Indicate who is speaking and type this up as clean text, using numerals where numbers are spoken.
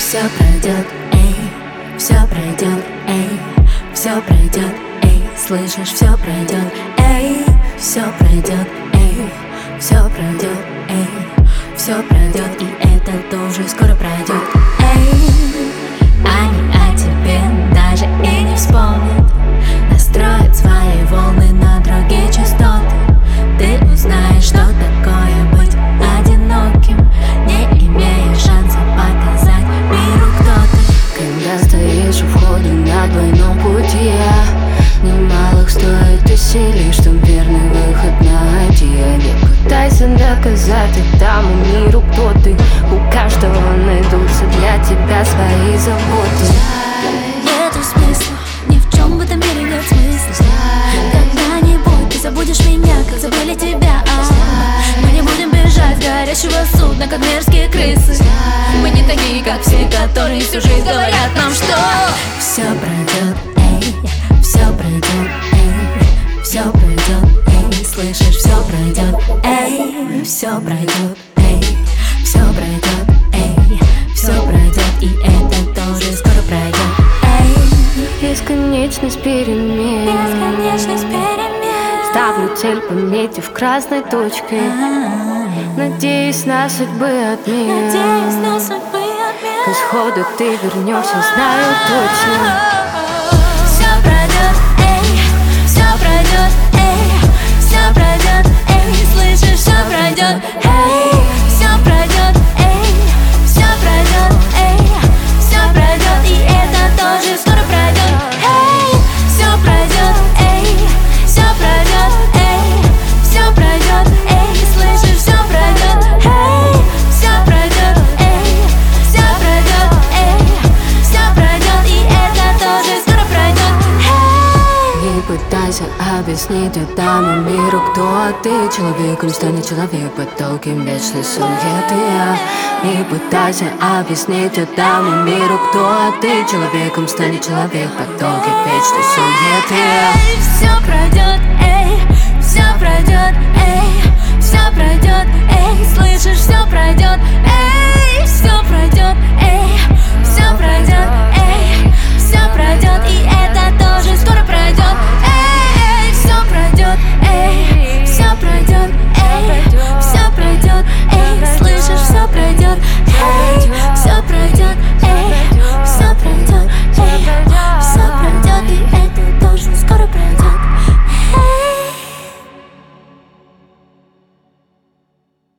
Speaker 1: Все пройдет, эй, все пройдет, эй, все пройдет, эй, слышишь, все пройдет, эй, все пройдет, эй, все пройдет, эй, все пройдет, и это тоже скоро пройдет, эй. Они о тебе даже и не вспомнят, настроят свои волны на другие частоты. Ты узнаешь, что такое быть одиноким, не имея шанса показать миру, кто ты.
Speaker 2: Когда стоишь у входа на двойном пути, немалых стоит усилий, чтоб верный выход найти. Не пытайся доказать этому миру, кто ты. У каждого найдутся для тебя свои заботы.
Speaker 1: Нету смысла, ни в чем в этом мире нет смысла. Когда-нибудь ты забудешь меня, как забыли тебя. Мы не будем бежать с горящего судна, как мерзкие крысы. Мы не такие, как все, которые всю жизнь говорят нам, что все пройдет, эй, все пройдет, эй, все пройдет, эй, слышишь, все пройдет, эй, все пройдет, эй, все пройдет, эй, все пройдет, и это тоже скоро пройдет, эй.
Speaker 2: Бесконечность перемен, ставлю цель, пометив красной точкой. Надеюсь на судьбы отмен, к исходу ты вернешься, знаю точно.
Speaker 1: Все пройдет, эй, все пройдет, эй, все пройдет, эй, слышишь, все пройдет, эй, все пройдет, эй, все пройдет, эй, все пройдет, и это тоже скоро пройдет, эй, все пройдет, эй, все пройдет, эй, все пройдет, эй, слышишь, все пройдет, эй, все пройдет, эй, все пройдет, эй, все пройдет, и это тоже скоро пройдет, эй.
Speaker 2: Не пытайся объяснить этому миру, кто ты. Человеком станет человек под толком вечной суеты. Не пытайся объяснить этому миру, кто ты. Человеком станет человек под толком вечной суеты.
Speaker 1: Все пройдет, эй, все пройдет, эй, все пройдет, эй, слышишь, все пройдет, эй, все пройдет.